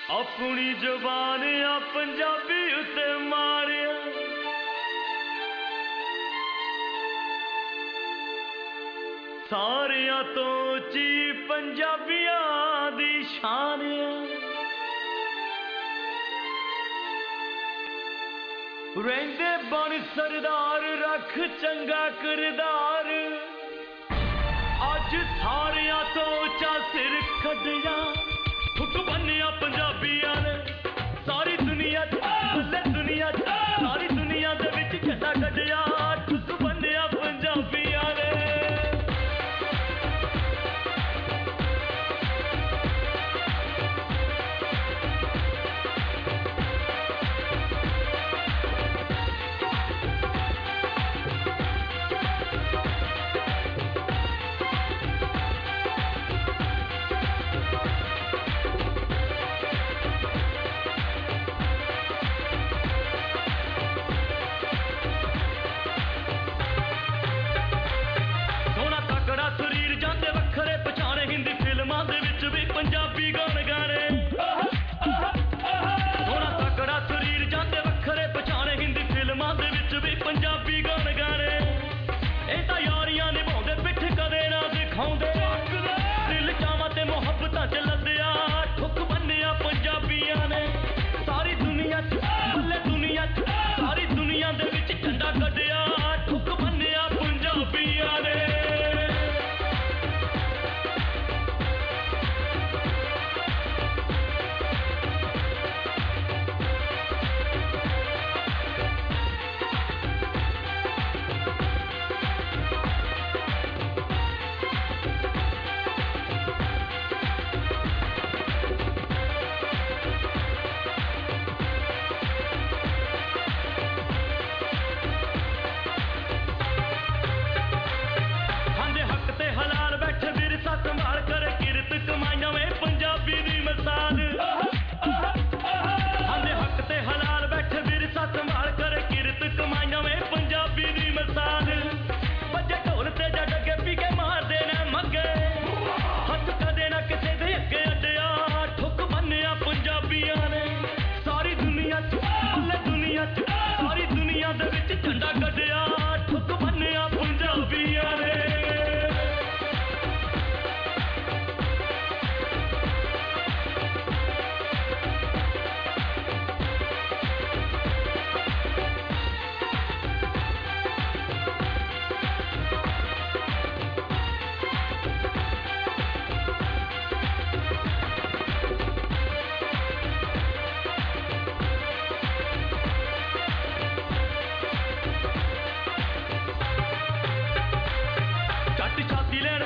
अपनी जुबान आ पंजाबी उत्ते मारिया सारिया तो ची पंजाबियां दी शान रेंदे बन सरदार रख चंगा किरदार अज सारिया तो चा सिर कढ़िया फुट बनिया पंजाबियां ने सारी दुनिया दुनिया सारी दुनिया दे विच झंडा कढ़िया ठुक बनिया पंजाबियां ने पंजाबी गान गाने सोना तकड़ा शरीर जाते वखरे पछाने हिंदी फिल्मां दे विच भी पंजाबी गान गाने ਇਹ ਤਾਂ ਯਾਰੀਆਂ ਨਿਭਾਉਂਦੇ ਪਿੱਠ ਕਦੇ ਨਾ ਦਿਖਾਉਂਦੇ ਦਿਲ ਚਾਵਾਂ ਤੇ ਮੁਹੱਬਤਾਂ ਚ ਲੱਦਿਆ ਠੁੱਕ ਬੰਨਿਆ ਪੰਜਾਬੀਆਂ ਨੇ ਸਾਰੀ ਦੁਨੀਆ ਚ ਬੱਲੇ ਦੁਨੀਆ ਚ ਸਾਰੀ ਦੁਨੀਆ ਦੇ ਵਿੱਚ ਝੰਡਾ ਕੱਢਿਆ ਠੁੱਕ ਬੰਨਿਆ ਪੰਜਾਬੀਆਂ ਨੇ छाती लेना